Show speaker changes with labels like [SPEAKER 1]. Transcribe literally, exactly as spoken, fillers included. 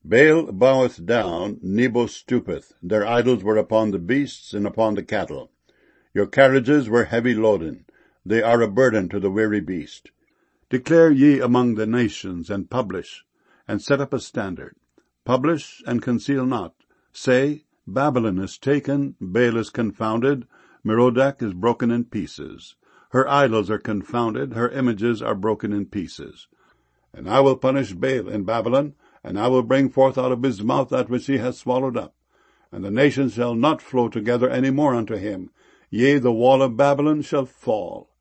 [SPEAKER 1] Baal boweth down, Nebo stoopeth. Their idols were upon the beasts and upon the cattle. Your carriages were heavy loaden. They are a burden to the weary beast. Declare ye among the nations, and publish, and set up a standard. Publish, and conceal not. Say, Babylon is taken, Baal is confounded, Merodach is broken in pieces. Her idols are confounded, her images are broken in pieces. And I will punish Baal in Babylon, and I will bring forth out of his mouth that which he hath swallowed up. And the nations shall not flow together any more unto him. Yea, the wall of Babylon shall fall.